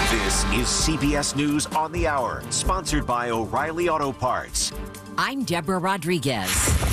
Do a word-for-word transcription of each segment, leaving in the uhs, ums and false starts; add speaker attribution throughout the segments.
Speaker 1: This is C B S News on the Hour, sponsored by O'Reilly Auto Parts.
Speaker 2: I'm Deborah Rodriguez.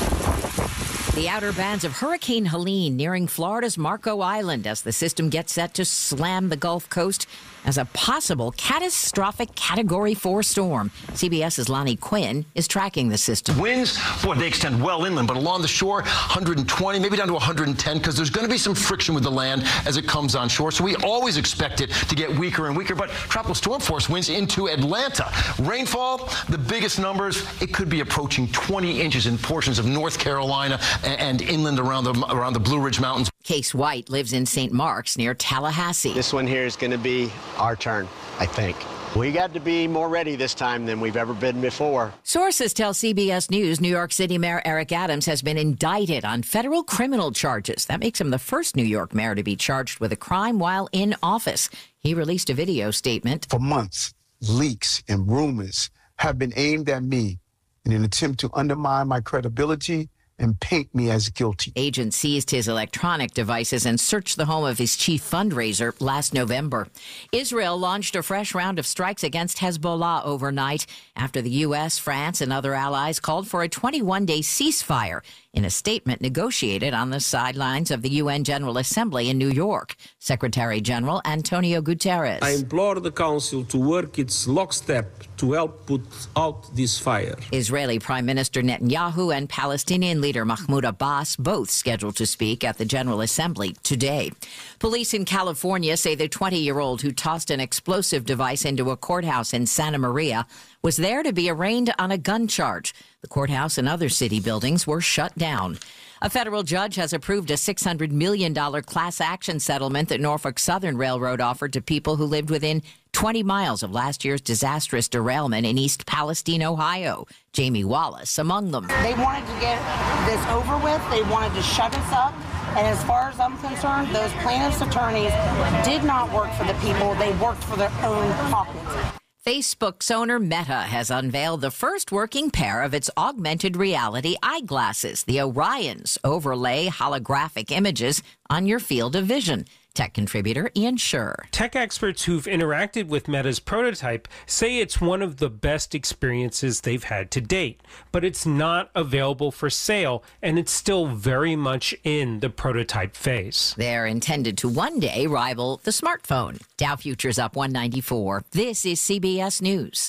Speaker 2: The outer bands of Hurricane Helene nearing Florida's Marco Island as the system gets set to slam the Gulf Coast as a possible catastrophic Category four storm. CBS's Lonnie Quinn is tracking the system.
Speaker 3: Winds, boy, they extend well inland, but along the shore, one hundred twenty, maybe down to one hundred ten, because there's going to be some friction with the land as it comes on shore. So we always expect it to get weaker and weaker. But tropical storm force winds into Atlanta. Rainfall, the biggest numbers, it could be approaching twenty inches in portions of North Carolina and, and inland around the, around the Blue Ridge Mountains.
Speaker 2: Case White lives in Saint Mark's near Tallahassee.
Speaker 4: This one here is going to be our turn, I think. We got to be more ready this time than we've ever been before.
Speaker 2: Sources tell C B S News New York City Mayor Eric Adams has been indicted on federal criminal charges. That makes him the first New York mayor to be charged with a crime while in office. He released a video statement.
Speaker 5: For months, leaks and rumors have been aimed at me in an attempt to undermine my credibility and paint me as guilty.
Speaker 2: Agents seized his electronic devices and searched the home of his chief fundraiser last November. Israel launched a fresh round of strikes against Hezbollah overnight after the U S, France, and other allies called for a twenty-one day ceasefire in a statement negotiated on the sidelines of the U N General Assembly in New York. Secretary General Antonio Guterres.
Speaker 6: I implore the Council to work its lockstep to help put out this fire.
Speaker 2: Israeli Prime Minister Netanyahu and Palestinian leader Mahmoud Abbas both scheduled to speak at the General Assembly today. Police in California say the twenty-year-old who tossed an explosive device into a courthouse in Santa Maria was there to be arraigned on a gun charge. The courthouse and other city buildings were shut down. A federal judge has approved a six hundred million dollars class action settlement that Norfolk Southern Railroad offered to people who lived within twenty miles of last year's disastrous derailment in East Palestine, Ohio. Jamie Wallace among them.
Speaker 7: They wanted to get this over with. They wanted to shut us up. And as far as I'm concerned, those plaintiffs' attorneys did not work for the people. They worked for their own pockets.
Speaker 2: Facebook's owner Meta has unveiled the first working pair of its augmented reality eyeglasses. The Orions overlay holographic images on your field of vision. Tech contributor Ian Scher.
Speaker 8: Tech experts who've interacted with Meta's prototype say it's one of the best experiences they've had to date, but it's not available for sale, and it's still very much in the prototype phase.
Speaker 2: They're intended to one day rival the smartphone. Dow futures up one ninety-four. This is C B S News.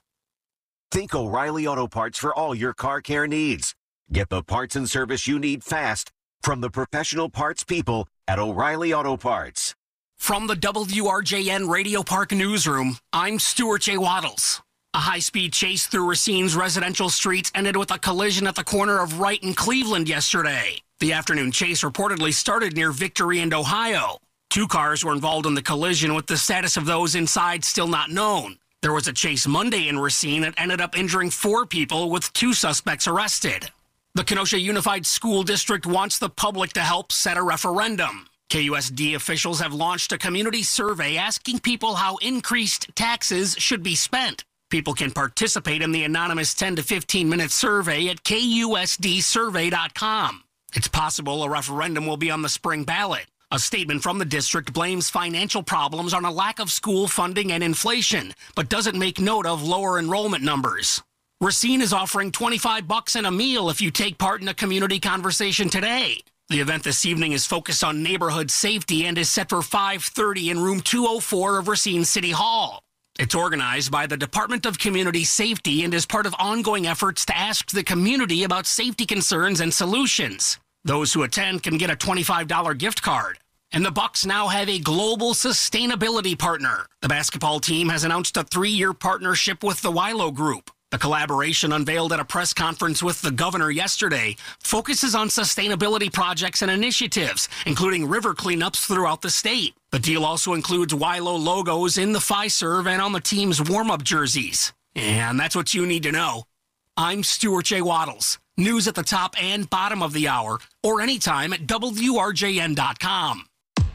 Speaker 1: Think O'Reilly Auto Parts for all your car care needs. Get the parts and service you need fast from the professional parts people at O'Reilly Auto Parts.
Speaker 9: From the W R J N Radio Park Newsroom, I'm Stuart J. Waddles. A high-speed chase through Racine's residential streets ended with a collision at the corner of Wright and Cleveland yesterday. The afternoon chase reportedly started near Victory and Ohio. Two cars were involved in the collision, with the status of those inside still not known. There was a chase Monday in Racine that ended up injuring four people, with two suspects arrested. The Kenosha Unified School District wants the public to help set a referendum. K U S D officials have launched a community survey asking people how increased taxes should be spent. People can participate in the anonymous ten to fifteen minute survey at K U S D survey dot com. It's possible a referendum will be on the spring ballot. A statement from the district blames financial problems on a lack of school funding and inflation, but doesn't make note of lower enrollment numbers. Racine is offering twenty-five bucks and a meal if you take part in a community conversation today. The event this evening is focused on neighborhood safety and is set for five thirty in room two oh four of Racine City Hall. It's organized by the Department of Community Safety and is part of ongoing efforts to ask the community about safety concerns and solutions. Those who attend can get a twenty-five dollars gift card. And the Bucks now have a global sustainability partner. The basketball team has announced a three-year partnership with the Wilo Group. The collaboration, unveiled at a press conference with the governor yesterday, focuses on sustainability projects and initiatives, including river cleanups throughout the state. The deal also includes Wilo logos in the Fiserv and on the team's warm-up jerseys. And that's what you need to know. I'm Stuart J. Waddles. News at the top and bottom of the hour, or anytime at W R J N dot com.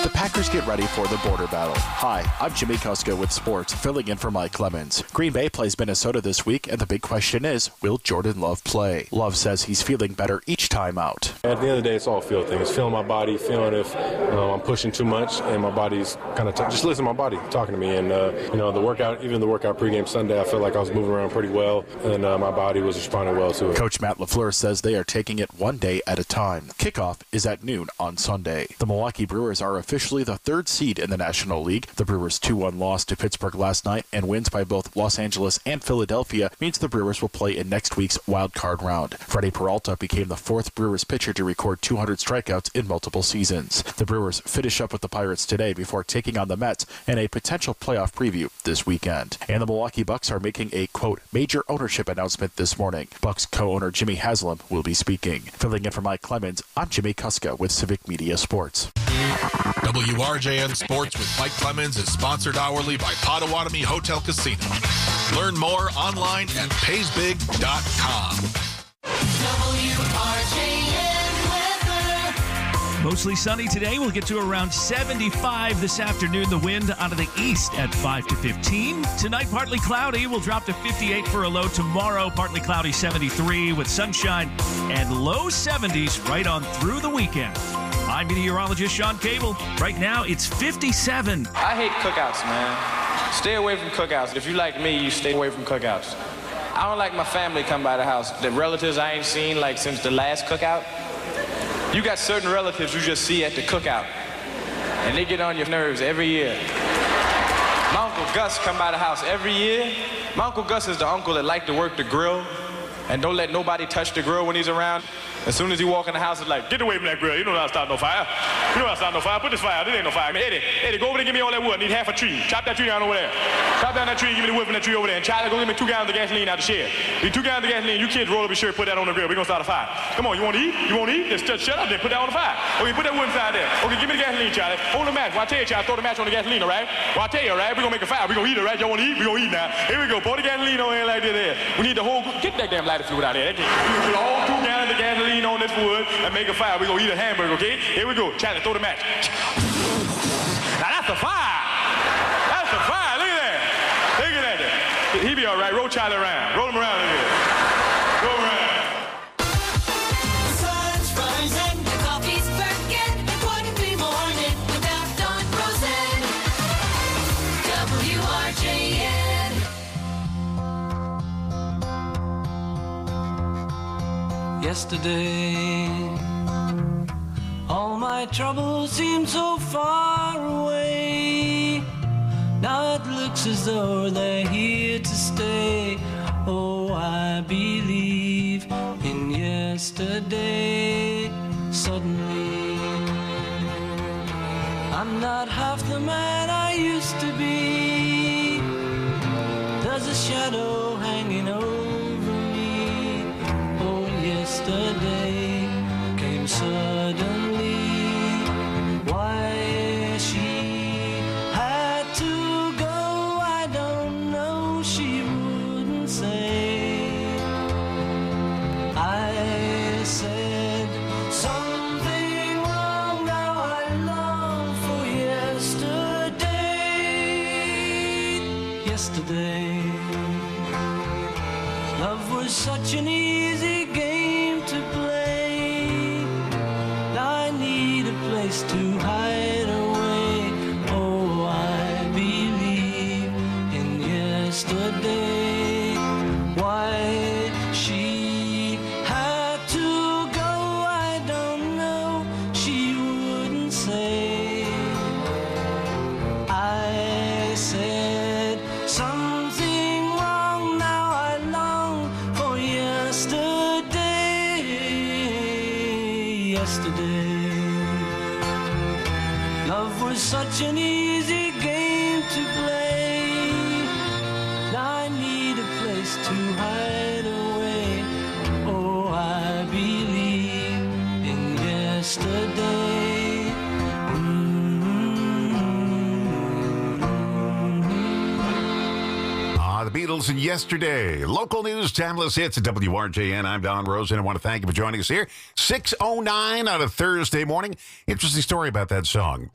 Speaker 10: The Packers get ready for the border battle. Hi, I'm Jimmy Kuska with sports, filling in for Mike Clemens. Green Bay plays Minnesota this week, and the big question is, will Jordan Love play? Love says he's feeling better each time out.
Speaker 11: At the end of the day, it's all feel thing. It's feeling my body, feeling if uh, I'm pushing too much, and my body's kind of t- just listen to my body talking to me. And uh, you know, the workout, even the workout pregame Sunday, I felt like I was moving around pretty well, and uh, my body was responding well to it.
Speaker 10: Coach Matt LaFleur says they are taking it one day at a time. Kickoff is at noon on Sunday. The Milwaukee Brewers are officially the third seed in the National League. The Brewers' two one loss to Pittsburgh last night and wins by both Los Angeles and Philadelphia means the Brewers will play in next week's wild card round. Freddie Peralta became the fourth Brewers pitcher to record two hundred strikeouts in multiple seasons. The Brewers finish up with the Pirates today before taking on the Mets in a potential playoff preview this weekend. And the Milwaukee Bucks are making a, quote, major ownership announcement this morning. Bucks co-owner Jimmy Haslam will be speaking. Filling in for Mike Clemens, I'm Jimmy Kuska with Civic Media Sports.
Speaker 12: W R J N Sports with Mike Clemens is sponsored hourly by Potawatomi Hotel Casino. Learn more online at pays big dot com.
Speaker 13: W R J N weather. Mostly sunny today. We'll get to around seventy-five this afternoon. The wind out of the east at five to fifteen. Tonight, partly cloudy. We'll drop to fifty-eight for a low. Tomorrow, partly cloudy, seventy-three with sunshine and low seventies right on through the weekend. I'm meteorologist Sean Cable. Right now, it's fifty-seven.
Speaker 14: I hate cookouts, man. Stay away from cookouts. If you like me, you stay away from cookouts. I don't like my family come by the house. The relatives I ain't seen like since the last cookout. You got certain relatives you just see at the cookout, and they get on your nerves every year. My Uncle Gus come by the house every year. My Uncle Gus is the uncle that like to work the grill and don't let nobody touch the grill when he's around. As soon as he walk in the house, it's like, get away from that grill. You know how to start no fire. You know how to start no fire. Put this fire out. This ain't no fire. I mean, Eddie, Eddie, go over there and give me all that wood. I need half a tree. Chop that tree down over there. Chop down that tree and give me the wood from that tree over there. And Charlie, go get me two gallons of gasoline out the shed. Need two gallons of gasoline. You kids roll up your shirt, put that on the grill. We're going to start a fire. Come on, you want to eat? You want to eat? Just, just shut up then. Put that on the fire. Okay, put that wood inside there. Okay, give me the gasoline, Charlie. Hold the match. Well, I tell you, Charlie, throw the match on the gasoline, all right? Well, I tell you, all right? We're going to make a fire. We're going to eat it, right? Y'all want to eat? We're going to eat now. Here we go. Pour the gasoline on there like this there. We need the whole, get that damn lighter fluid out there. We put all two gallons of gasoline on this wood and make a fire. We're going to eat a hamburger, okay? Here we go. Charlie, throw the match. Now, that's a fire. That's a fire. Look at that. Look at that. He be all right. Roll Charlie around. Roll him around. Look at that. Roll him around.
Speaker 13: The sun's rising, the coffee's perking. It wouldn't be morning without Don Rosen. W R J N.
Speaker 15: Yesterday, all my troubles seem so far away. Now it looks as though they're here to stay. Oh, I believe in yesterday. Suddenly, I'm not half the man I used to be. There's a shadow hanging over me. Oh, yesterday came suddenly. Why she had to go, I don't know, she wouldn't say. I said something wrong, now I long for yesterday. Yesterday, love was such an easy game to play. Now I need a place to hide away. Oh, I believe in yesterday. Why she had to go, I don't know, she wouldn't say. I said something wrong, now I long for yesterday. Yesterday, love was such an easy game to play. Now I need a place to hide away. Oh, I believe in yesterday.
Speaker 16: Ah, the Beatles and Yesterday. Local news, timeless hits at W R J N. I'm Don Rosen. I want to thank you for joining us here. six oh nine on a Thursday morning. Interesting story about that song.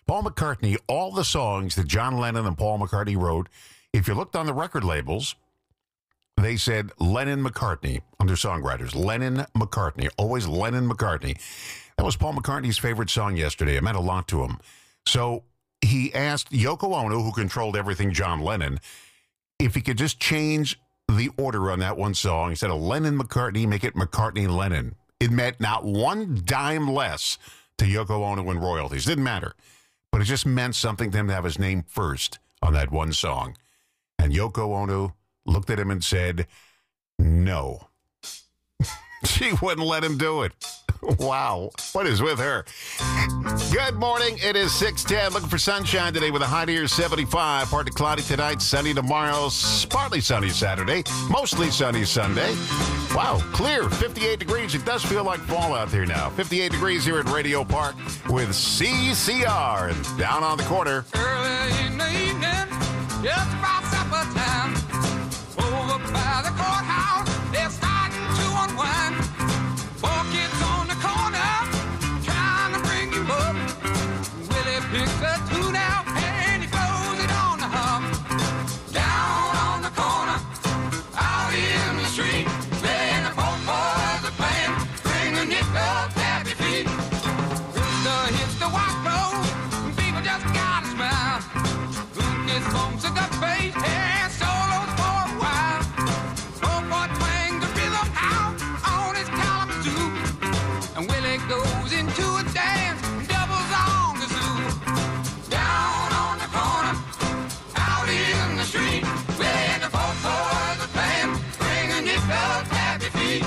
Speaker 16: Paul McCartney, all the songs that John Lennon and Paul McCartney wrote, if you looked on the record labels, they said Lennon-McCartney under songwriters. Lennon-McCartney, always Lennon-McCartney. That was Paul McCartney's favorite song yesterday. It meant a lot to him. So he asked Yoko Ono, who controlled everything John Lennon, if he could just change the order on that one song. Instead of Lennon-McCartney, make it McCartney-Lennon. It meant not one dime less to Yoko Ono in royalties. Didn't matter. But it just meant something to him to have his name first on that one song. And Yoko Ono looked at him and said, no. She wouldn't let him do it. Wow. What is with her? Good morning. It is six ten. Looking for sunshine today with a high near seventy-five. Partly cloudy tonight, sunny tomorrow, partly sunny Saturday, mostly sunny Sunday. Wow, clear, fifty-eight degrees. It does feel like fall out there now. fifty-eight degrees here at Radio Park with C C R. And down on the corner.
Speaker 17: Early in the evening, just about supper time. Over by the courthouse, they're starting to unwind. Four kids on the corner, trying to bring you up. Willie picks a tune out and he blows it on the hum. Down on the corner, out in the street, playing the folk boys are playing, bring a nickel, tap your feet. Rooster hits the white road, people just gotta smile. Look at some cigar face and solos for a while. Folk boy twang the rhythm out on his caliber. And Willie goes into a dance, doubles on the zoo. Down on the corner, out in the street, where the folk boys are playing, bring a nickel, tap your feet.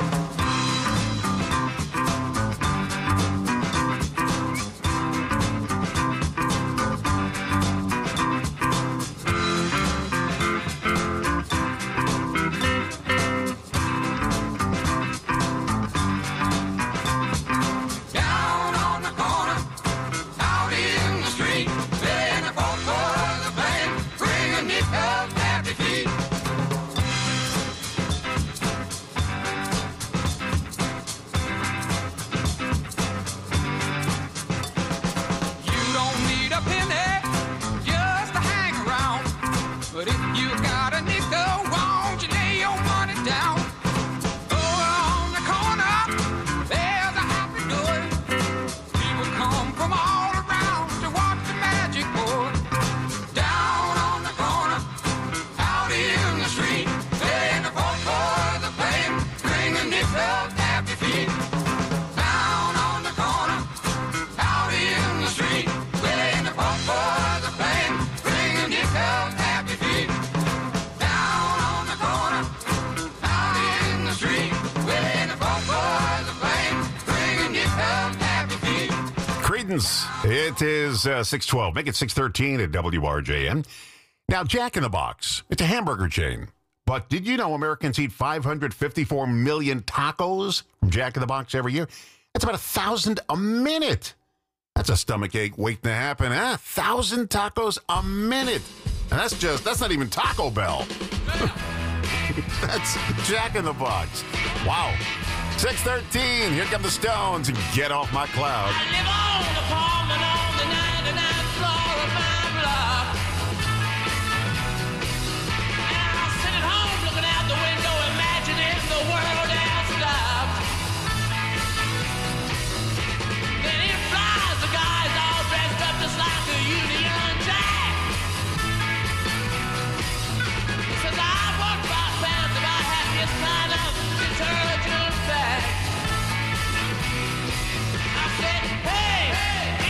Speaker 17: But if you got a nickel, won't you lay your money down? Over on the corner, there's a happy door. People come from all around to watch the magic pour. Down on the corner, out in the street, playing the folk boys are playing, bring a nickel, tap your feet. Down on the corner, out in the street, playing the folk boys are playing, bring a nickel, tap your feet. Down on the corner, out in the street, where the folk boys are playing, bring a nickel, tap your feet.
Speaker 16: Creedence. It is uh, six twelve. Make it six thirteen at W R J N. Now, Jack in the Box. It's a hamburger chain. But did you know Americans eat five hundred fifty-four million tacos from Jack in the Box every year? That's about a thousand a minute. That's a stomachache waiting to happen, huh? Thousand tacos a minute. And that's just, that's not even Taco Bell. That's Jack in the Box. Wow. six thirteen, here come the Stones and Get Off My Cloud.
Speaker 17: I live on the apartment on the ninety-ninth floor of my block. And I sit at home looking out the window, imagining the world has stopped. Then in flies the guys all dressed up just like the Union Jack. He says, I work by pounds if I have this kind of detergent bag. I said, hey,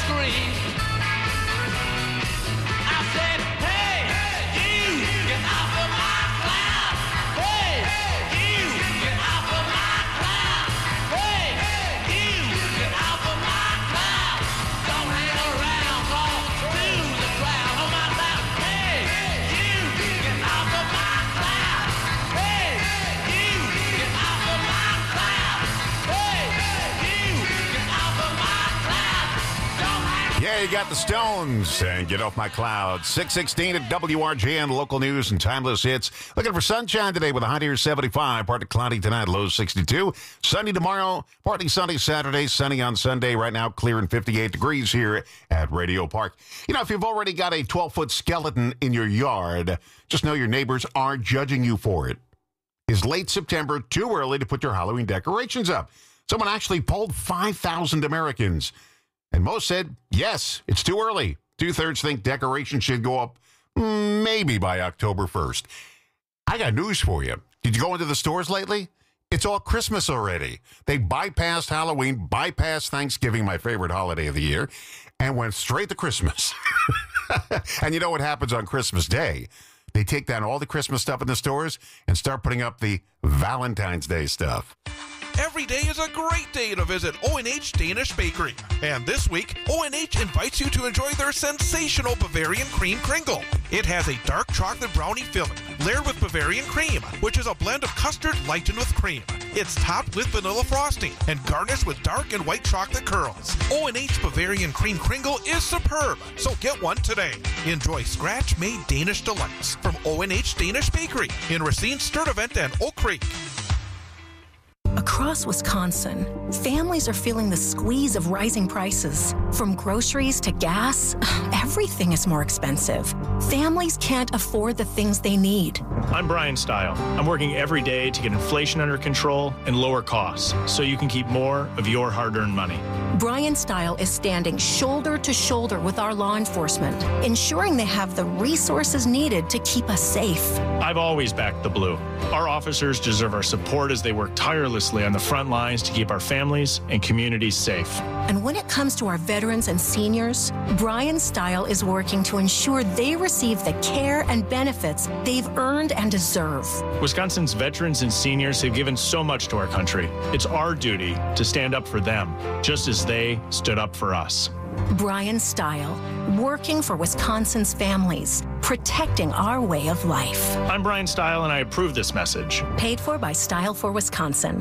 Speaker 17: scream. I said, hey, you, get off of my cloud. Hey, you, get off of my cloud. Hey, you, get off of my cloud. Don't hang around, fall to the ground on my cloud. Hey, you, get off of my cloud. Hey, you, get off of my cloud. Hey, you, get off of my cloud. Don't hang.
Speaker 16: Yeah, you got the Stones and Get Off My Cloud. six sixteen at W R J N, local news and timeless hits. Looking for sunshine today with a high near seventy-five. Partly cloudy tonight, low sixty-two. Sunny tomorrow, partly sunny Saturday, sunny on Sunday. Right now, clear and fifty-eight degrees here at Radio Park. You know, if you've already got a twelve-foot skeleton in your yard, just know your neighbors are judging you for it. Is late September too early to put your Halloween decorations up? Someone actually polled five thousand Americans. And most said, yes, it's too early. Two-thirds think decorations should go up maybe by October first. I got news for you. Did you go into the stores lately? It's all Christmas already. They bypassed Halloween, bypassed Thanksgiving, my favorite holiday of the year, and went straight to Christmas. And you know what happens on Christmas Day? They take down all the Christmas stuff in the stores and start putting up the Valentine's Day stuff.
Speaker 12: Every day is a great day to visit O and H Danish Bakery. And this week, O and H invites you to enjoy their sensational Bavarian Cream Kringle. It has a dark chocolate brownie filling, layered with Bavarian cream, which is a blend of custard lightened with cream. It's topped with vanilla frosting and garnished with dark and white chocolate curls. O and H Bavarian Cream Kringle is superb, so get one today. Enjoy scratch-made Danish delights from O and H Danish Bakery in Racine, Sturtevant, and Oak Creek.
Speaker 18: Across Wisconsin, families are feeling the squeeze of rising prices. From groceries to gas, everything is more expensive. Families can't afford the things they need.
Speaker 19: I'm Brian Stile. I'm working every day to get inflation under control and lower costs so you can keep more of your hard-earned money.
Speaker 18: Brian Stile is standing shoulder to shoulder with our law enforcement, ensuring they have the resources needed to keep us safe.
Speaker 19: I've always backed the blue. Our officers deserve our support as they work tirelessly on the front lines to keep our families and communities safe.
Speaker 18: And when it comes to our veterans and seniors, Brian Stile is working to ensure they receive the care and benefits they've earned and deserve.
Speaker 19: Wisconsin's veterans and seniors have given so much to our country. It's our duty to stand up for them, just as they stood up for us.
Speaker 18: Brian Stile, working for Wisconsin's families, protecting our way of life.
Speaker 19: I'm Brian Stile, and I approve this message.
Speaker 18: Paid for by Stile for Wisconsin.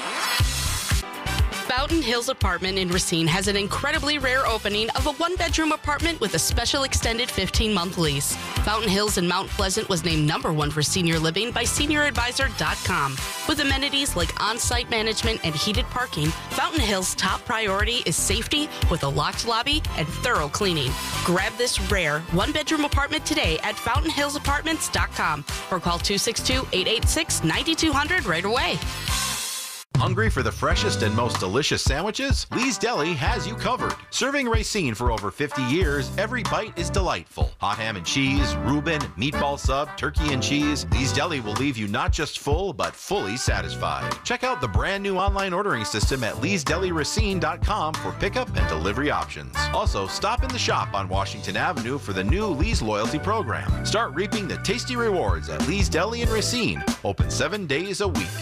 Speaker 20: Fountain Hills Apartment in Racine has an incredibly rare opening of a one-bedroom apartment with a special extended fifteen-month lease. Fountain Hills in Mount Pleasant was named number one for senior living by senior advisor dot com. With amenities like on-site management and heated parking, Fountain Hills' top priority is safety with a locked lobby and thorough cleaning. Grab this rare one-bedroom apartment today at fountain hills apartments dot com or call two six two, eight eight six, nine two zero zero right away.
Speaker 21: Hungry for the freshest and most delicious sandwiches? Lee's Deli has you covered. Serving Racine for over fifty years, every bite is delightful. Hot ham and cheese, Reuben, meatball sub, turkey and cheese. Lee's Deli will leave you not just full, but fully satisfied. Check out the brand new online ordering system at lees deli racine dot com for pickup and delivery options. Also, stop in the shop on Washington Avenue for the new Lee's Loyalty Program. Start reaping the tasty rewards at Lee's Deli in Racine. Open seven days a week.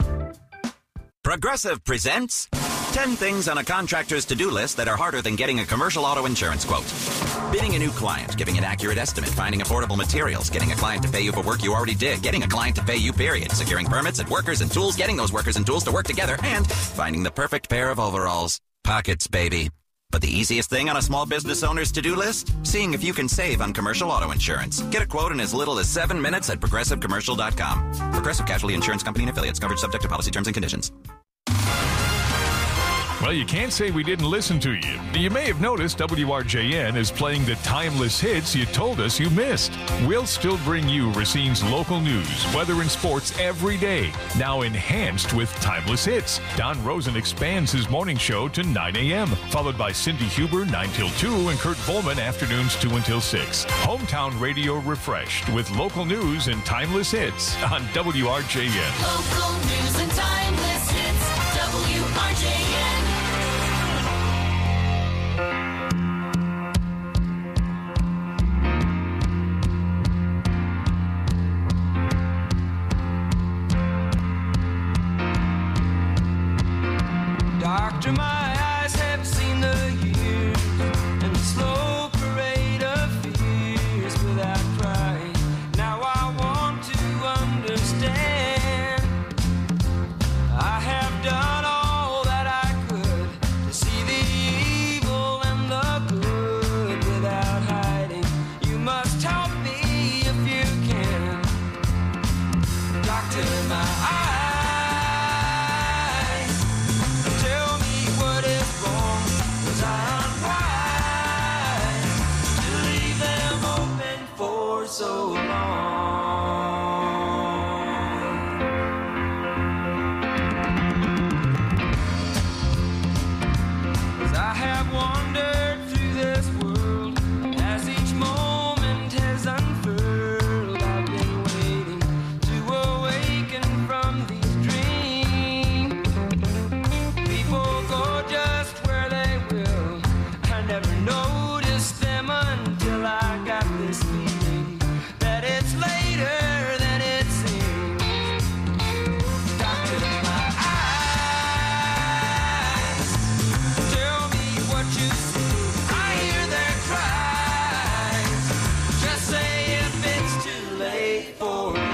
Speaker 22: Progressive presents ten things on a contractor's to-do list that are harder than getting a commercial auto insurance quote. Bidding a new client, giving an accurate estimate, finding affordable materials, getting a client to pay you for work you already did, getting a client to pay you, period, securing permits and workers and tools, getting those workers and tools to work together, and finding the perfect pair of overalls. Pockets, baby. But the easiest thing on a small business owner's to-do list? Seeing if you can save on commercial auto insurance. Get a quote in as little as seven minutes at progressive commercial dot com. Progressive Casualty Insurance Company and Affiliates. Coverage subject to policy terms and conditions.
Speaker 23: Well, you can't say we didn't listen to you. You may have noticed W R J N is playing the timeless hits you told us you missed. We'll still bring you Racine's local news, weather, and sports every day, now enhanced with timeless hits. Don Rosen expands his morning show to nine a.m., followed by Cindy Huber nine till two and Kurt Volman afternoons two until six. Hometown radio refreshed with local news and timeless hits on W R J N.
Speaker 17: Local news and timeless hits, W R J N.
Speaker 15: so long. 'Cause I have wandered through this world as each moment has unfurled. I've been waiting to awaken from these dreams. People go just where they will. I never noticed them until I got this feeling that it's later than it seems. Doctor, my eyes, tell me what you see. I hear their cries. Just say if it's too late for me.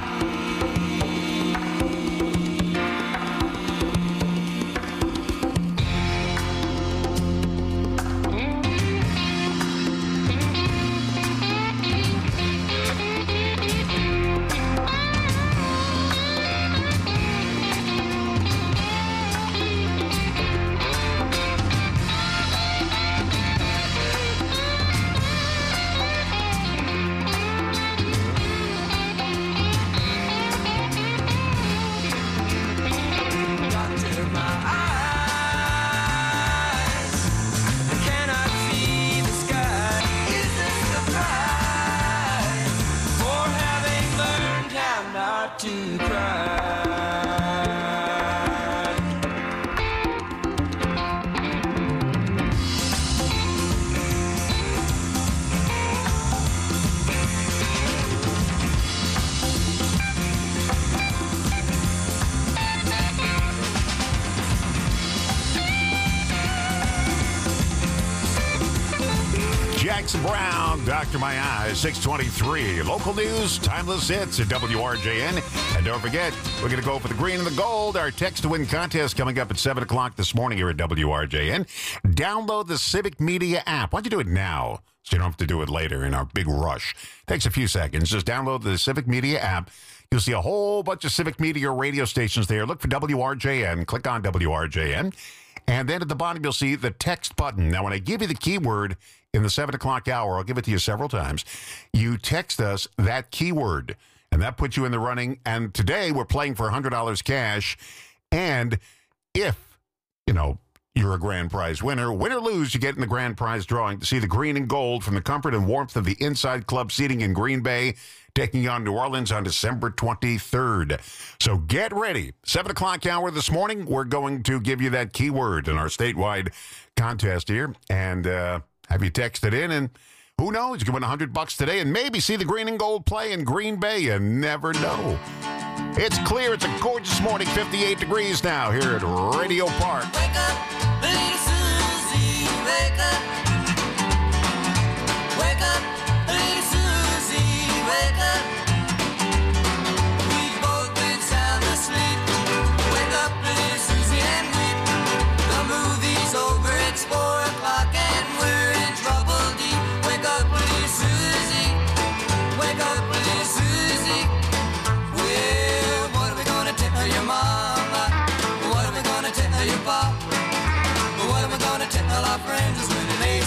Speaker 15: Doctor, my eyes cannot see the sky. Is this a prize for having learned how not to cry?
Speaker 16: Jackson Brown, Doctor My Eyes, six twenty-three. Local news, timeless hits at W R J N. And don't forget, we're going to go for the green and the gold. Our text to win contest coming up at seven o'clock this morning here at W R J N. Download the Civic Media app. Why don't you do it now so you don't have to do it later in our big rush? Takes a few seconds. Just download the Civic Media app. You'll see a whole bunch of Civic Media radio stations there. Look for W R J N. Click on W R J N. And then at the bottom, you'll see the text button. Now, when I give you the keyword in the seven o'clock hour, I'll give it to you several times. You text us that keyword, and that puts you in the running. And today, we're playing for one hundred dollars cash. And if, you know, you're a grand prize winner, win or lose, you get in the grand prize drawing to see the green and gold from the comfort and warmth of the Inside Club seating in Green Bay, taking on New Orleans on December twenty-third. So get ready. seven o'clock hour this morning, we're going to give you that keyword in our statewide contest here. And uh, have you texted in, and who knows, you can win one hundred bucks today and maybe see the green and gold play in Green Bay. You never know. It's clear. It's a gorgeous morning, fifty-eight degrees now here at Radio Park.
Speaker 15: Wake up, little Susie, wake up. Wake up, little Susie, wake up. We've both been sound asleep. Wake up, little Susie, and weep. The movie's over, it's four o'clock, and we're in trouble deep. Wake up, little Susie, wake up, little Susie. Well, what are we gonna tell your mama? What are we gonna tell your papa? What am I gonna tell our friends when they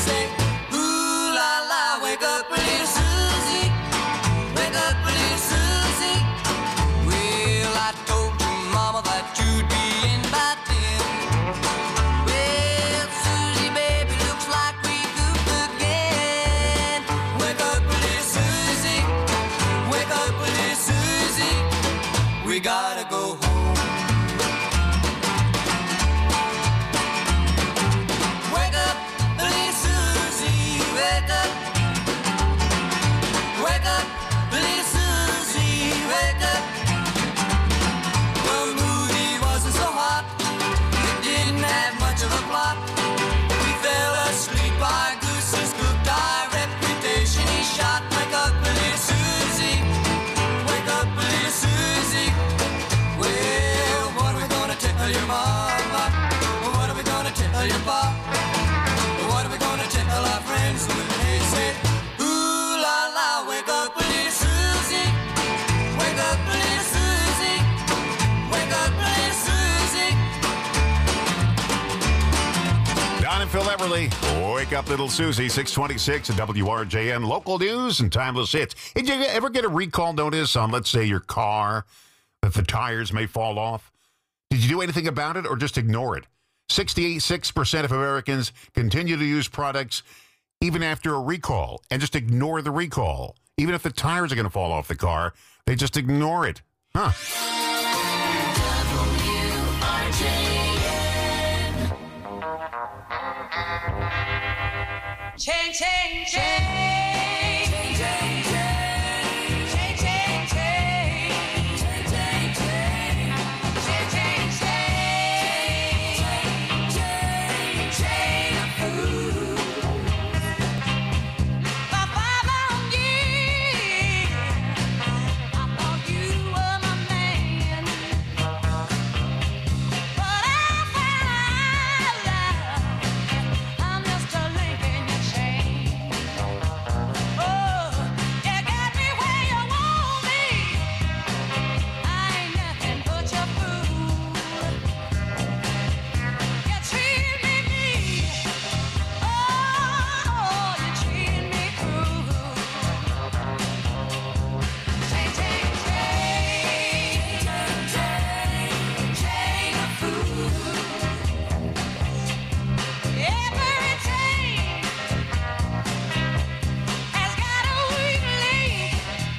Speaker 16: Phil Everly. Wake up, little Susie. six twenty-six at W R J N. Local news and timeless hits. Did you ever get a recall notice on, let's say, your car, that the tires may fall off? Did you do anything about it or just ignore it? sixty-six percent of Americans continue to use products even after a recall and just ignore the recall. Even if the tires are going to fall off the car, they just ignore it. Huh.
Speaker 15: Change, change, change, change, change, change, change, change, change, change, change of food. My father years, I thought you were my man, but I found out I'm just a link in your chain. Oh, you got me where you want me. I ain't nothing but your fool. You treat me mean. Oh, you treat me cruel. Change, change, change, change, change of food. Every chain has got a weak link.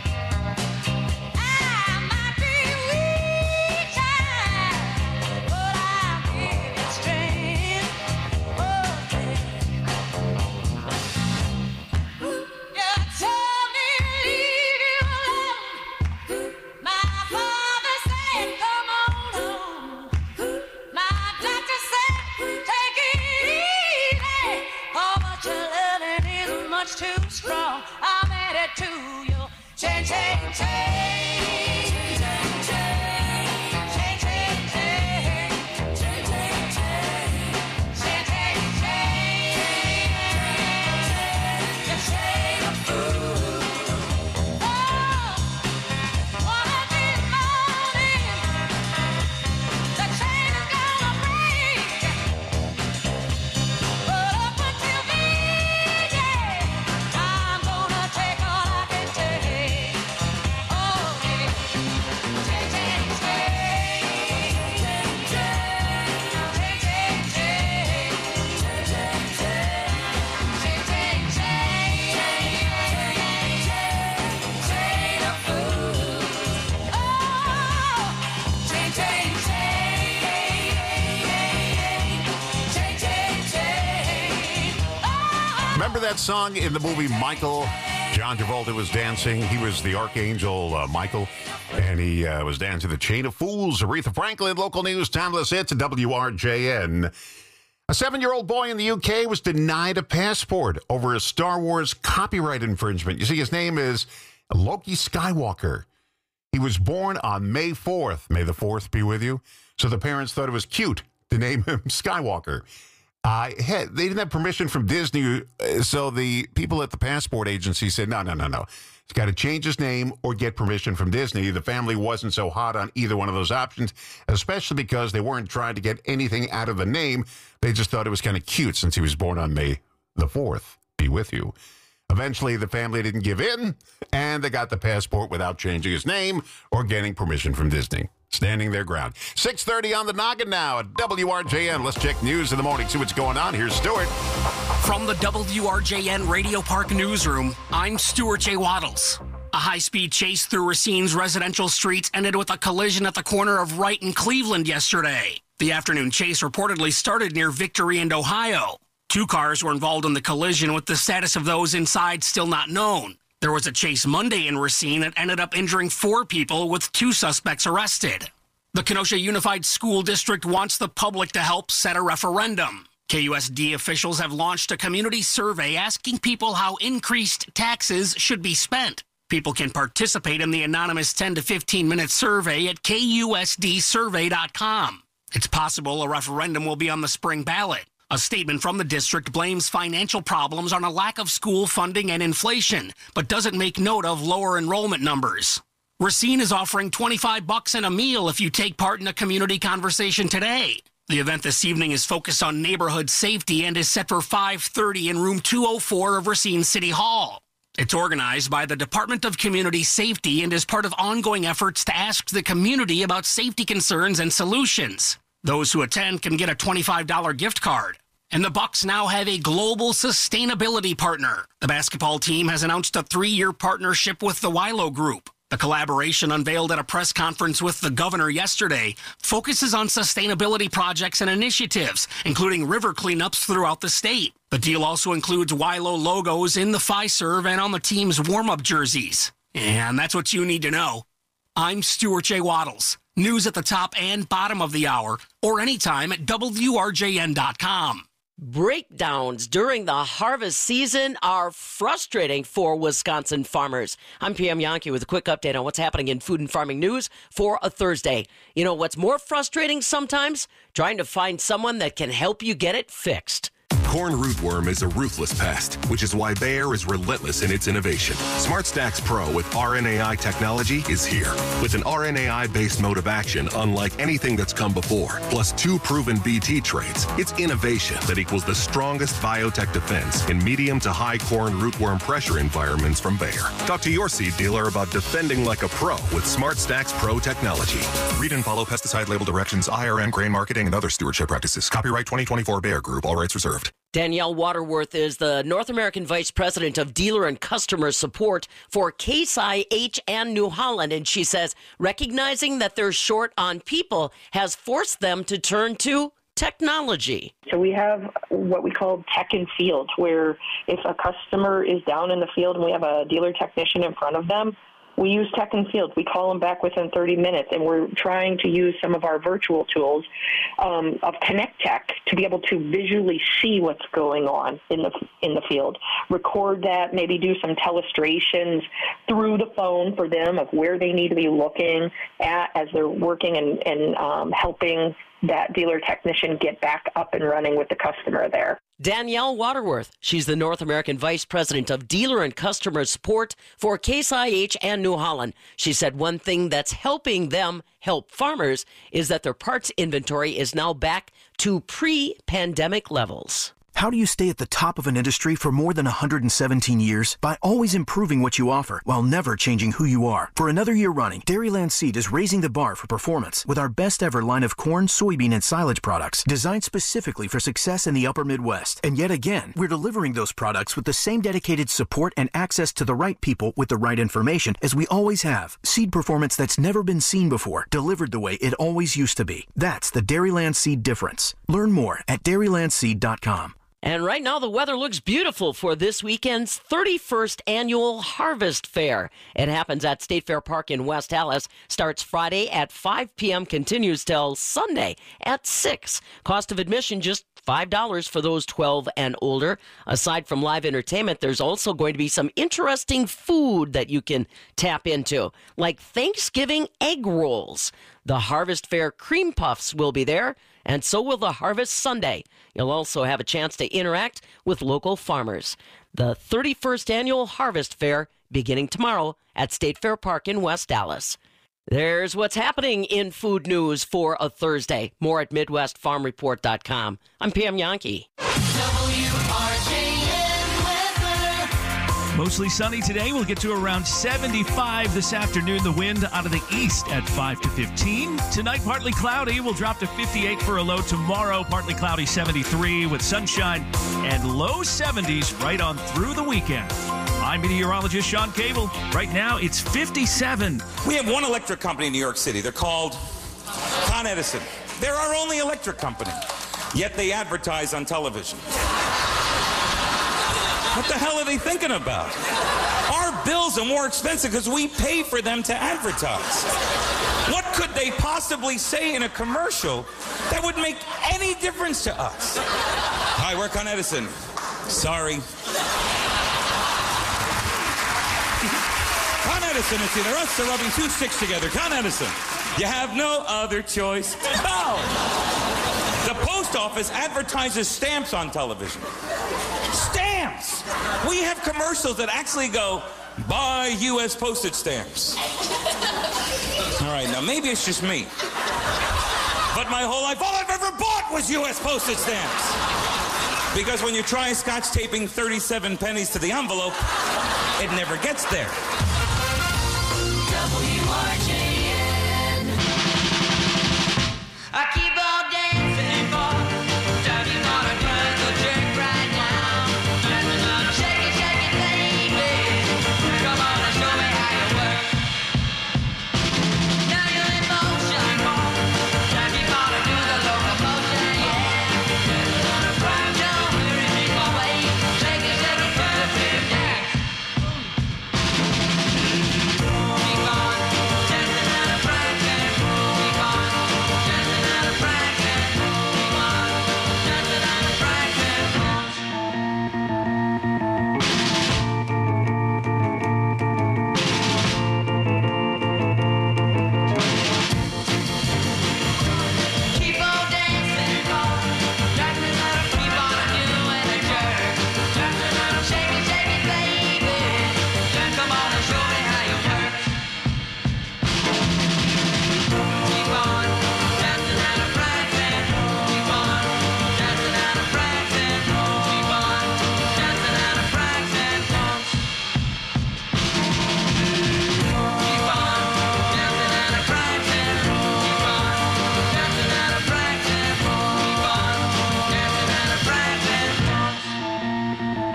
Speaker 15: I might be weak, child, but I'll give you strength. Oh, you told me leave you alone. My father said come on home. My doctor said take it easy. Oh, but your loving is much too strong. I'm added to you. Change, change, change, change, change, change, change, change, change, change, change, change, change, the shade of food. Oh, one of these mornings, the chain is gonna break. But up until then, yeah, I'm gonna take all I can take. Oh, yeah. Change, change, change, change, change, change, change, change, change, change, change, change, change of food. Oh, change, change, change, change, change, change.
Speaker 16: Remember that song in the movie Michael? John Travolta was dancing. He was the Archangel uh, Michael, and he uh, was dancing the Chain of Fools. Aretha Franklin, local news, timeless hits at W R J N. A seven-year-old boy in the U K was denied a passport over a Star Wars copyright infringement. You see, his name is Loki Skywalker. He was born on May fourth. May the fourth be with you. So the parents thought it was cute to name him Skywalker. Uh, had, they didn't have permission from Disney, uh, so the people at the passport agency said, no, no, no, no. He's got to change his name or get permission from Disney. The family wasn't so hot on either one of those options, especially because they weren't trying to get anything out of the name. They just thought it was kind of cute since he was born on May the fourth. Be with you. Eventually, the family didn't give in, and they got the passport without changing his name or getting permission from Disney. Standing their ground. six thirty on the noggin now at W R J N. Let's check news in the morning, see what's going on. Here's Stuart.
Speaker 9: From the W R J N Radio Park newsroom, I'm Stuart J. Waddles. A high-speed chase through Racine's residential streets ended with a collision at the corner of Wright and Cleveland yesterday. The afternoon chase reportedly started near Victory and Ohio. Two cars were involved in the collision, with the status of those inside still not known. There was a chase Monday in Racine that ended up injuring four people, with two suspects arrested. The Kenosha Unified School District wants the public to help set a referendum. K U S D officials have launched a community survey asking people how increased taxes should be spent. People can participate in the anonymous ten to fifteen minute survey at K U S D survey dot com. It's possible a referendum will be on the spring ballot. A statement from the district blames financial problems on a lack of school funding and inflation, but doesn't make note of lower enrollment numbers. Racine is offering twenty-five bucks and a meal if you take part in a community conversation today. The event this evening is focused on neighborhood safety and is set for five thirty in room two oh four of Racine City Hall. It's organized by the Department of Community Safety and is part of ongoing efforts to ask the community about safety concerns and solutions. Those who attend can get a twenty-five dollars gift card. And the Bucks now have a global sustainability partner. The basketball team has announced a three-year partnership with the Wilo Group. The collaboration, unveiled at a press conference with the governor yesterday, focuses on sustainability projects and initiatives, including river cleanups throughout the state. The deal also includes Wilo logos in the Fiserv and on the team's warm-up jerseys. And that's what you need to know. I'm Stuart J. Waddles. News at the top and bottom of the hour, or anytime at W R J N dot com.
Speaker 3: Breakdowns during the harvest season are frustrating for Wisconsin farmers. I'm P M Yankee with a quick update on what's happening in food and farming news for a Thursday. You know what's more frustrating sometimes? Trying to find someone that can help you get it fixed.
Speaker 4: Corn rootworm is a ruthless pest, which is why Bayer is relentless in its innovation. SmartStax Pro with R N A I technology is here. With an R N A I-based mode of action unlike anything that's come before, plus two proven B T traits, it's innovation that equals the strongest biotech defense in medium to high corn rootworm pressure environments from Bayer. Talk to your seed dealer about defending like a pro with SmartStax Pro technology. Read and follow pesticide label directions, I R M grain marketing, and other stewardship practices. Copyright twenty twenty-four Bayer Group. All rights reserved.
Speaker 3: Danielle Waterworth is the North American Vice President of Dealer and Customer Support for Case I H and New Holland. And she says recognizing that they're short on people has forced them to turn to technology.
Speaker 5: So we have what we call tech in field, where if a customer is down in the field and we have a dealer technician in front of them, we use tech in field. We call them back within thirty minutes, and we're trying to use some of our virtual tools um, of Connect Tech to be able to visually see what's going on in the in the field, record that, maybe do some telestrations through the phone for them of where they need to be looking at as they're working and, and um, helping that dealer technician get back up and running with the customer there.
Speaker 3: Danielle Waterworth. She's the North American Vice President of Dealer and Customer Support for Case I H and New Holland. She said one thing that's helping them help farmers is that their parts inventory is now back to pre-pandemic levels.
Speaker 24: How do you stay at the top of an industry for more than one hundred seventeen years? By always improving what you offer while never changing who you are. For another year running, Dairyland Seed is raising the bar for performance with our best ever line of corn, soybean, and silage products designed specifically for success in the upper Midwest. And yet again, we're delivering those products with the same dedicated support and access to the right people with the right information as we always have. Seed performance that's never been seen before, delivered the way it always used to be. That's the Dairyland Seed difference. Learn more at dairyland seed dot com.
Speaker 3: And right now, the weather looks beautiful for this weekend's thirty-first Annual Harvest Fair. It happens at State Fair Park in West Allis. Starts Friday at five p.m., continues till Sunday at six. Cost of admission, just five dollars for those twelve and older. Aside from live entertainment, there's also going to be some interesting food that you can tap into, like Thanksgiving egg rolls. The Harvest Fair Cream Puffs will be there, and so will the Harvest Sundae. You'll also have a chance to interact with local farmers. The thirty-first Annual Harvest Fair beginning tomorrow at State Fair Park in West Allis. There's what's happening in food news for a Thursday. More at Midwest Farm Report dot com. I'm P M Yankee.
Speaker 13: W R J N weather. Mostly sunny today. We'll get to around seventy-five this afternoon. The wind out of the east at five to fifteen. Tonight, partly cloudy. We'll drop to fifty-eight for a low. Tomorrow, partly cloudy, seventy-three with sunshine and low seventies right on through the weekend. I'm meteorologist Sean Cable. Right now, it's fifty-seven.
Speaker 25: We have one electric company in New York City. They're called Con Edison. They're our only electric company, yet they advertise on television. What the hell are they thinking about? Our bills are more expensive because we pay for them to advertise. What could they possibly say in a commercial that would make any difference to us? Hi, we're Con Edison. Sorry. Con Edison, it's either us or rubbing two sticks together. Con Edison, you have no other choice. Oh! The post office advertises stamps on television. Stamps! We have commercials that actually go, buy U S postage stamps. All right, now maybe it's just me. But my whole life, all I've ever bought was U S postage stamps. Because when you try scotch taping thirty-seven pennies to the envelope, it never gets there.
Speaker 15: W R J N. I keep on dancing for Daddy gonna turn the jerk right now. Shake it, shake it, baby. Come on and show me how you work. Now you're in motion, boy. Daddy gonna do the locomotion, yeah. Don't hurry, make my way. Shake it, shake it, turn the jerk dance. Keep on dancing out of practice. Keep on dancing out of practice. Keep on dancing out of practice. Keep on dancing, boy. Dancing out of, keep on doing a jerk. Dancing out of, shake it, shake it, baby. Come on and show me how you work. Keep on dancing out of practice. Keep on dancing out of practice. Keep on dancing out of practice. Keep on dancing out of practice. Keep on dancing out of practice. Keep on dancing out of practice.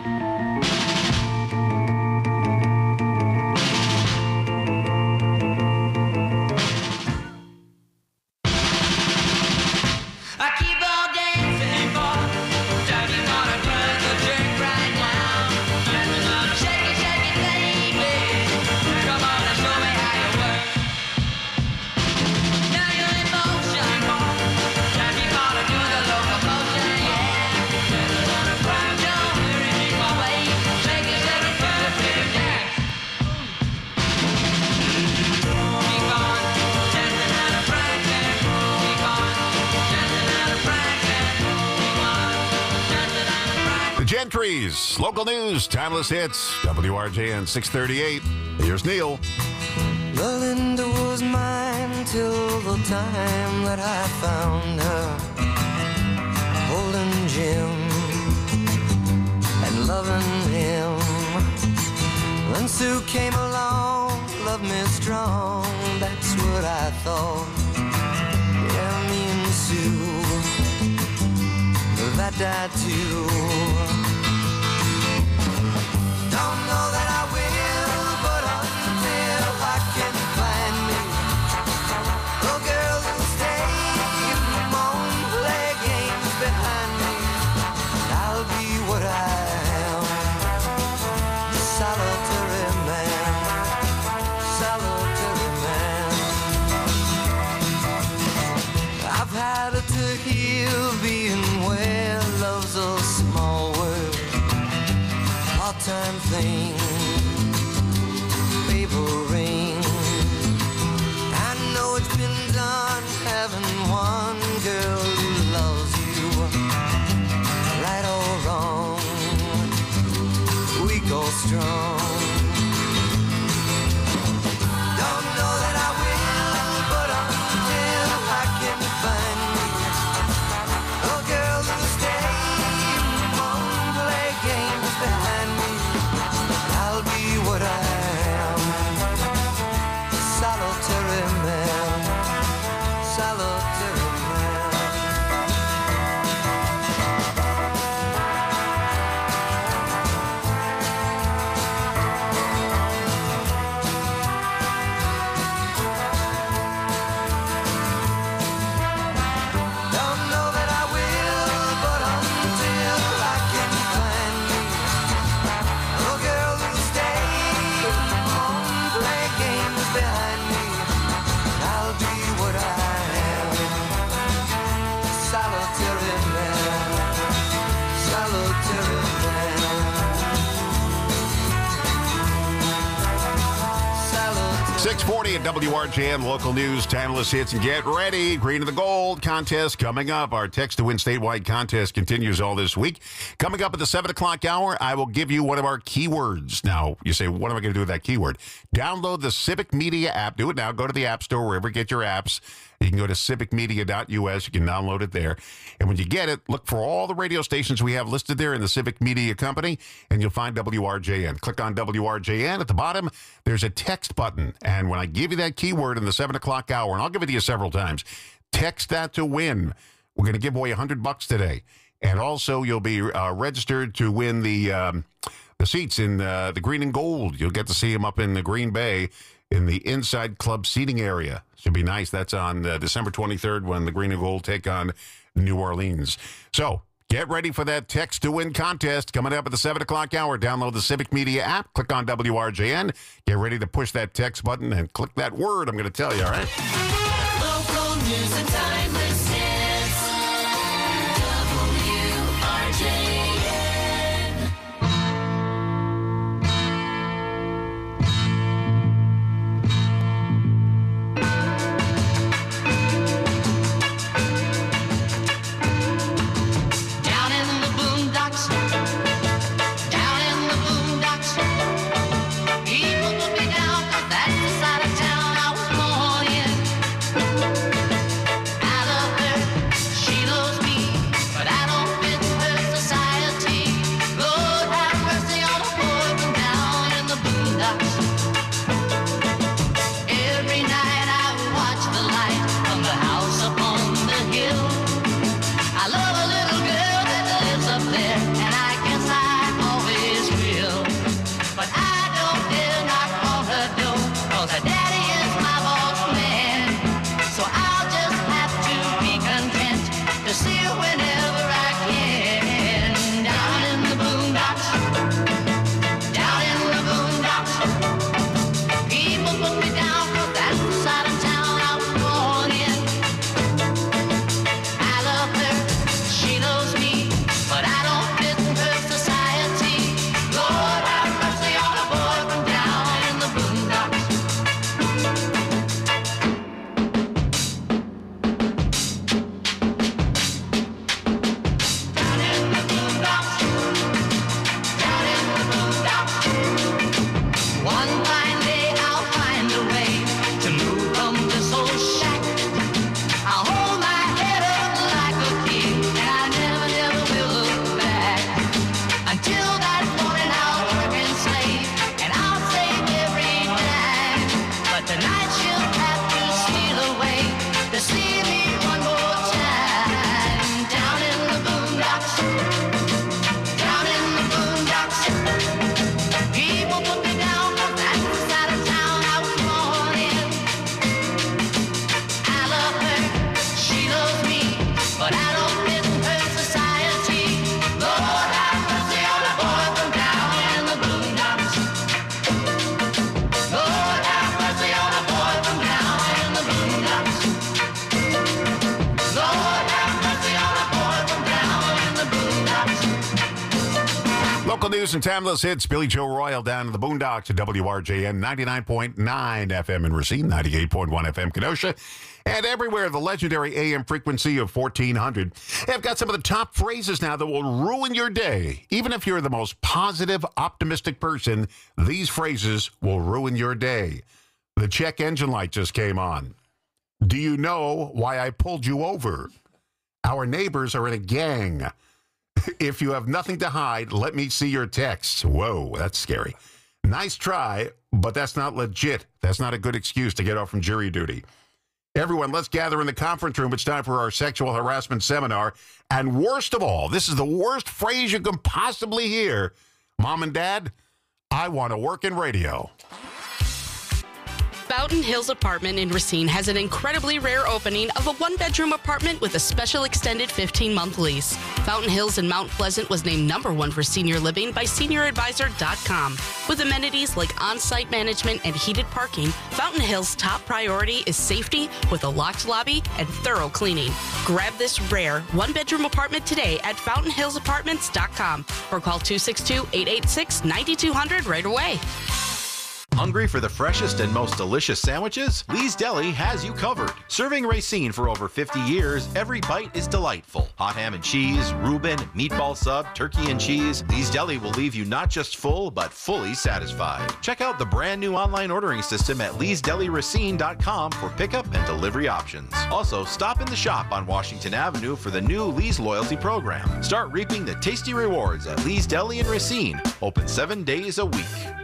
Speaker 15: I keep on dancing for Daddy gonna turn the jerk right now. Shake it, shake it, baby. Come on and show me how you work. Now you're in motion, boy. Daddy gonna do the locomotion, yeah. Don't hurry, make my way. Shake it, shake it, turn the jerk dance. Keep on dancing out of practice. Keep on dancing out of practice. Keep on dancing out of practice.
Speaker 16: The Gentrys, local news, timeless hits, W R J N six thirty-eight. Here's Neil.
Speaker 15: Belinda was mine till the time that I found her holding Jim and loving him. When Sue came along, loved me strong, that's what I thought. Yeah, me and Sue, that I do. Don't know that I will, but until I can find me a girl who'll stay home, play games behind me, I'll be what I am, a solitary man, solitary man. I've had it to heal, being where love's a small world, part-time thing, paper ring. I know it's been done having one girl who loves you, right or wrong, weak or strong. Don't know that I will, but until I can find me a girl who'll stay home, play games behind me, I'll be what I am, a solitary man, solitary man. Don't know that I will, but until I can find me a girl who'll stay home, play games behind me, I'll be what I am, a solitary man, solitary man, solitary.
Speaker 16: six forty at W R J M, local news, timeless hits, and get ready. Green to the Gold contest coming up. Our text to win statewide contest continues all this week. Coming up at the seven o'clock hour, I will give you one of our keywords. Now, you say, what am I going to do with that keyword? Download the Civic Media app. Do it now. Go to the App Store, wherever you get your apps. You can go to civic media dot U S. You can download it there. And when you get it, look for all the radio stations we have listed there in the Civic Media Company, and you'll find W R J N. Click on W R J N. At the bottom, there's a text button. And when I give you that keyword in the seven o'clock hour, and I'll give it to you several times, text that to win. We're going to give away one hundred bucks today. And also, you'll be uh, registered to win the um, the seats in uh, the green and gold. You'll get to see them up in the Green Bay in the inside club seating area. Should be nice. That's on uh, December twenty-third when the green and gold take on New Orleans. So get ready for that text to win contest coming up at the seven o'clock hour. Download the Civic Media app. Click on W R J N. Get ready to push that text button and click that word I'm going to tell you, all right?
Speaker 15: Local news and timeless hits. W R J N. Down in the boondocks, down in the boondocks, people put me down 'cause that's the side of town I was born in. I love her, she loves me, but I don't fit her society. Lord have mercy on a boy from down in the boondocks. Every night I watch the light from the house up on the hill. I love a little girl that lives up there, and I guess I always will. But I don't dare knock on her door, 'cause her daddy is my boss man. So I'll just have to be content to see her whenever I can. Down in the boondocks, down in the boondocks, people put me down 'cause that's the side of town I was born in. I love her, she loves me, but I don't fit her society. Lord have mercy on a boy from down in the boondocks. Down in the boondocks, down in the boondocks. One fine day I'll find a way to move from this old shack. I'll hold my head up like a king, and I never, never will look back. Until that morning I'll work and slave, and I'll save every dime. But tonight she'll have to steal away to see me one more time. Down in the boondocks, down in the boondocks, people put me down 'cause that's the side of town I was born in. I love her, she loves me, but I don't fit her society. Lord have mercy on a boy from down in the boondocks. Lord have mercy on a boy from down in the boondocks. Lord have mercy on a boy from down in the boondocks.
Speaker 16: Local news and timeless hits. Billy Joe Royal down in the boondocks at W R J N ninety-nine point nine F M in Racine, ninety-eight point one F M Kenosha, and everywhere the legendary A M frequency of fourteen hundred. I've got some of the top phrases now that will ruin your day. Even if you're the most positive, optimistic person, these phrases will ruin your day. The check engine light just came on. Do you know why I pulled you over? Our neighbors are in a gang. If you have nothing to hide, let me see your texts. Whoa, that's scary. Nice try, but that's not legit. That's not a good excuse to get off from jury duty. Everyone, let's gather in the conference room. It's time for our sexual harassment seminar. And worst of all, this is the worst phrase you can possibly hear. Mom and Dad, I want to work in radio.
Speaker 20: Fountain Hills Apartment in Racine has an incredibly rare opening of a one-bedroom apartment with a special extended fifteen-month lease. Fountain Hills in Mount Pleasant was named number one for senior living by senior advisor dot com. With amenities like on-site management and heated parking, Fountain Hills' top priority is safety with a locked lobby and thorough cleaning. Grab this rare one-bedroom apartment today at fountain hills apartments dot com or call two six two, eight eight six, nine two zero zero right away.
Speaker 21: Hungry for the freshest and most delicious sandwiches? Lee's Deli has you covered. Serving Racine for over fifty years, every bite is delightful. Hot ham and cheese, Reuben, meatball sub, turkey and cheese. Lee's Deli will leave you not just full, but fully satisfied. Check out the brand new online ordering system at lees deli racine dot com for pickup and delivery options. Also, stop in the shop on Washington Avenue for the new Lee's Loyalty Program. Start reaping the tasty rewards at Lee's Deli in Racine. Open seven days a week.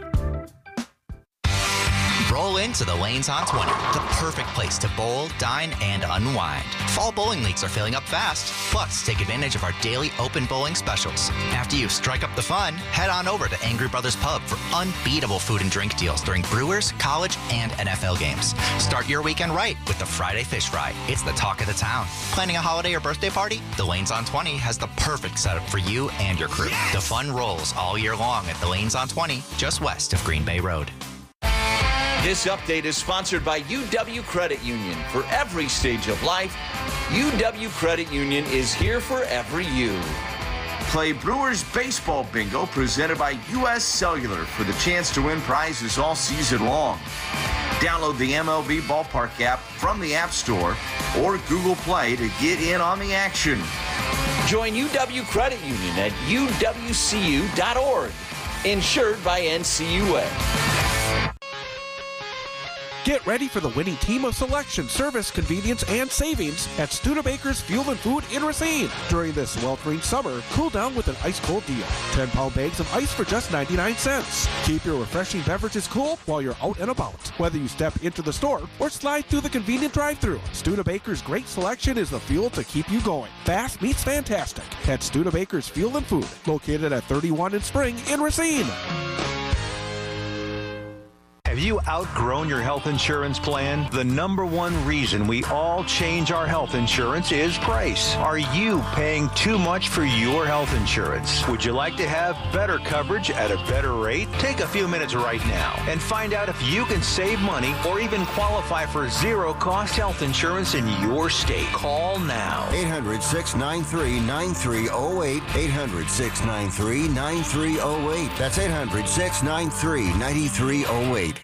Speaker 1: Roll into the Lanes on twenty, the perfect place to bowl, dine, and unwind. Fall bowling leagues are filling up fast. Plus, take advantage of our daily open bowling specials. After you strike up the fun, head on over to Angry Brothers Pub for unbeatable food and drink deals during Brewers, college, and N F L games. Start your weekend right with the Friday Fish Fry. It's the talk of the town. Planning a holiday or birthday party? The Lanes on twenty has the perfect setup for you and your crew. The fun rolls all year long at the Lanes on twenty, just west of Green Bay Road.
Speaker 2: This update is sponsored by U W Credit Union. For every stage of life, U W Credit Union is here for every you. Play Brewers Baseball Bingo presented by U S Cellular for the chance to win prizes all season long. Download the M L B Ballpark app from the App Store or Google Play to get in on the action. Join U W Credit Union at u w c u dot org. Insured by N C U A.
Speaker 12: Get ready for the winning team of selection, service, convenience, and savings at Studebaker's Fuel and Food in Racine. During this sweltering summer, cool down with an ice-cold deal. ten pound bags of ice for just ninety-nine cents. Keep your refreshing beverages cool while you're out and about. Whether you step into the store or slide through the convenient drive-thru, Studebaker's great selection is the fuel to keep you going. Fast meets fantastic at Studebaker's Fuel and Food, located at thirty-one in Spring in Racine.
Speaker 6: Have you outgrown your health insurance plan? The number one reason we all change our health insurance is price. Are you paying too much for your health insurance? Would you like to have better coverage at a better rate? Take a few minutes right now and find out if you can save money or even qualify for zero-cost health insurance in your state. Call now.
Speaker 7: eight hundred, six nine three, nine three zero eight. eight hundred, six nine three, nine three zero eight. That's eight hundred, six nine three, nine three zero eight.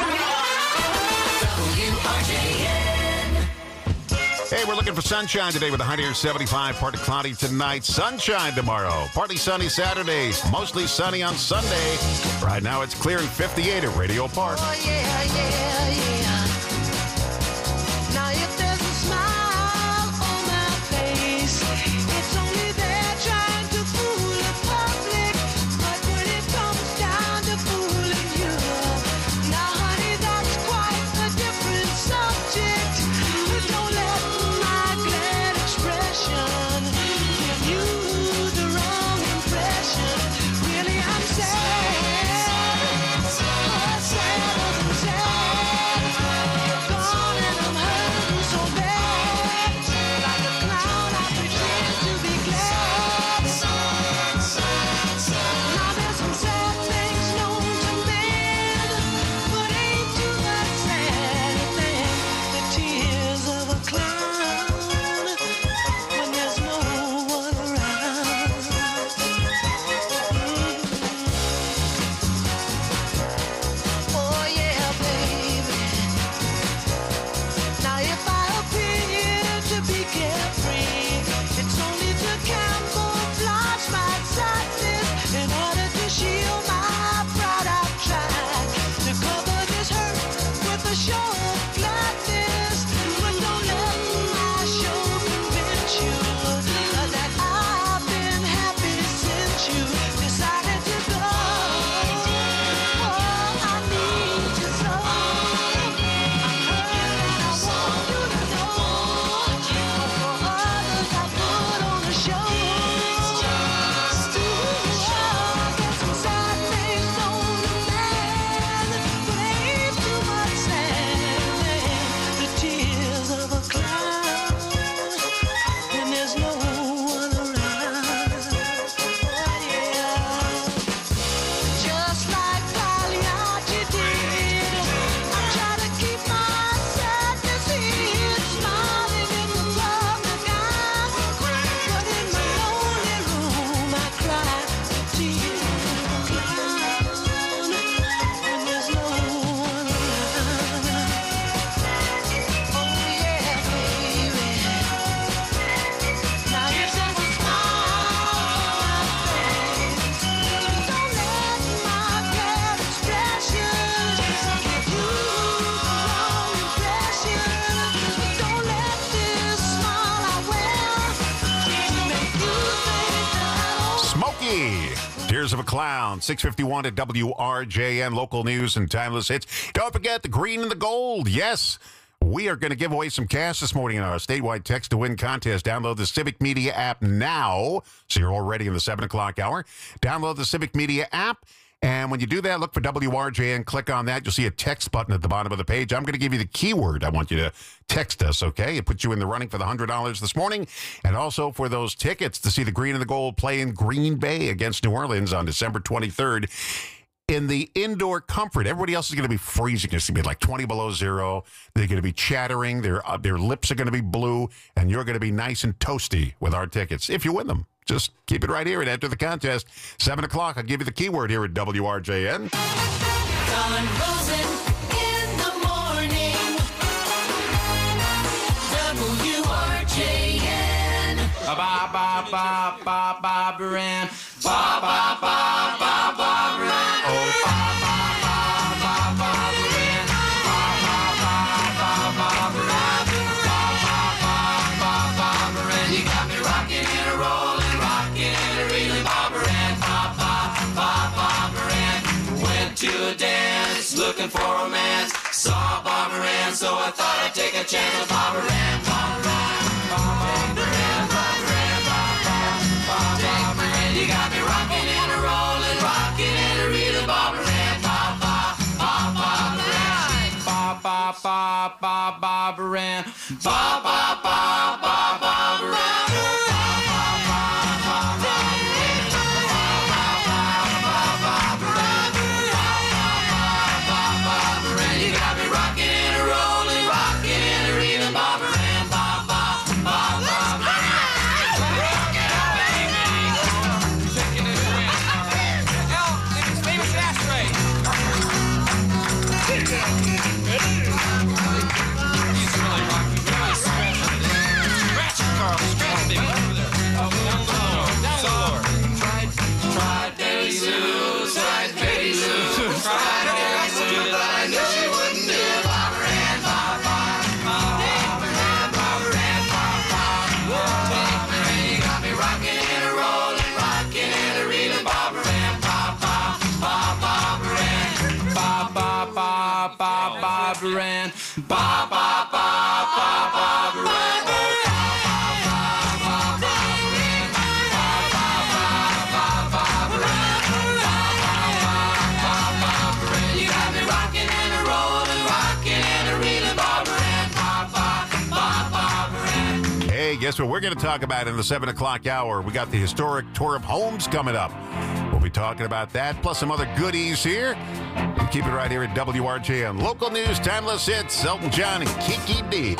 Speaker 16: Hey, we're looking for sunshine today with a high near seventy-five, partly cloudy tonight, sunshine tomorrow, partly sunny Saturday, mostly sunny on Sunday. Right now it's clear and fifty-eight at Radio Park.
Speaker 15: Oh, yeah, yeah, yeah. Now if there's a smile on my face, it's only there trying to fool the public. But when it comes down to fooling you, now honey, that's quite a different subject. Don't let my glad expression give you the wrong impression. Really, I'm sad. Oh, sad, sad.
Speaker 16: D. Tears of a Clown, six fifty-one at W R J N, local news and timeless hits. Don't forget the green and the gold. Yes, we are going to give away some cash this morning in our statewide text to win contest. Download the Civic Media app now, so you're already in the seven o'clock hour. Download the Civic Media app. And when you do that, look for W R J N, click on that. You'll see a text button at the bottom of the page. I'm going to give you the keyword. I want you to text us, okay? It puts you in the running for the one hundred dollars this morning. And also for those tickets to see the Green and the Gold play in Green Bay against New Orleans on December twenty-third. In the indoor comfort, everybody else is going to be freezing. It's going to be like twenty below zero. They're going to be chattering. Their, uh, their lips are going to be blue. And you're going to be nice and toasty with our tickets if you win them. Just keep it right here and enter the contest. seven o'clock, I'll give you the keyword here at W R J N.
Speaker 15: Don Rosen in the morning. W R J N.
Speaker 8: Ba ba ba ba ba ba Baran. Ba ba ba ba ba Baran. Oh ba ba ba ba ba Baran. Ba ba ba ba ba Baran. Ba ba ba ba ba Baran. You got me rocking and a rolling, rocking and a reeling. Ba Baran. Ba ba ba ba Baran. Went to a dance, looking for romance. Saw Bob Moran, so I thought I'd take a chance with Bob Moran. Bob Moran, Bob Moran, Bob Moran, Bob Moran. You got me rocking and a rolling, rocking and a reeling. Bob Moran, Bob Bob Bob Bob Moran, Bob Bob Bob Bob Bob Moran, Bob Bob Bob Bob Bob Moran. Ran, ba ba ba ba ba ran. You got me rocking and a rolling, rocking and a reeling. Bob Moran, ba ba ba ba Moran.
Speaker 16: Hey, guess what we're going to talk about in the seven o'clock hour? We got the historic tour of homes coming up. We'll be talking about that, plus some other goodies here. And keep it right here at W R J N. Local news, timeless hits, Elton John and Kiki D.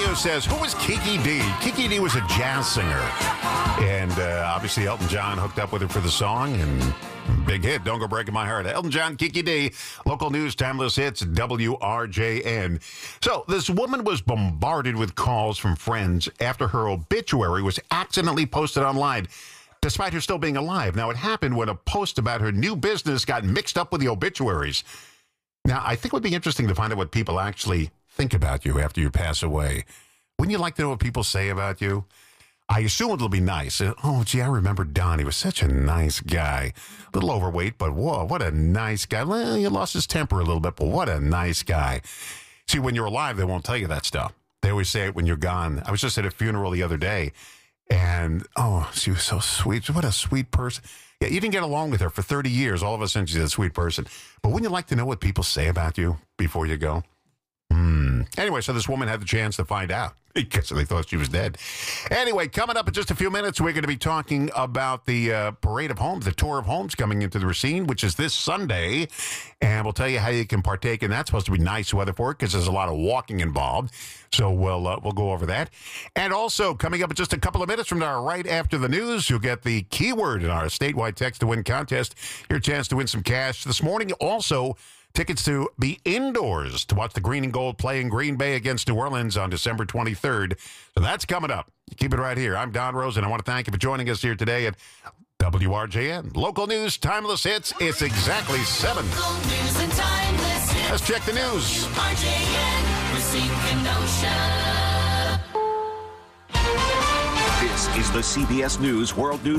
Speaker 16: News says, who was Kiki D? Kiki D was a jazz singer. And uh, obviously Elton John hooked up with her for the song, and big hit, Don't Go Breaking My Heart. Elton John, Kiki D, local news, timeless hits, W R J N. So this woman was bombarded with calls from friends after her obituary was accidentally posted online, despite her still being alive. Now, it happened when a post about her new business got mixed up with the obituaries. Now, I think it would be interesting to find out what people actually think about you after you pass away. Wouldn't you like to know what people say about you? I assume it'll be nice. Oh, gee, I remember Don. He was such a nice guy. A little overweight, but whoa, what a nice guy. Well, he lost his temper a little bit, but what a nice guy. See, when you're alive, they won't tell you that stuff. They always say it when you're gone. I was just at a funeral the other day, and, oh, she was so sweet. What a sweet person. Yeah, you didn't get along with her for thirty years. All of a sudden, she's a sweet person. But wouldn't you like to know what people say about you before you go? Hmm. Anyway, so this woman had the chance to find out because they thought she was dead. Anyway, coming up in just a few minutes, we're going to be talking about the uh, Parade of Homes, the Tour of Homes coming into the Racine, which is this Sunday. And we'll tell you how you can partake in that. It's supposed to be nice weather for it because there's a lot of walking involved. So we'll uh, we'll go over that. And also, coming up in just a couple of minutes from now, right after the news, you'll get the keyword in our statewide text to win contest. Your chance to win some cash this morning. Also, tickets to be indoors to watch the Green and Gold play in Green Bay against New Orleans on December twenty-third. So that's coming up. Keep it right here. I'm Don Rose, and I want to thank you for joining us here today at W R J N. Local news, timeless hits. It's exactly seven.
Speaker 10: Local news and timeless hits.
Speaker 16: Let's check the news.
Speaker 10: W R J N, Racine, Kenosha.
Speaker 11: This is the C B S News World News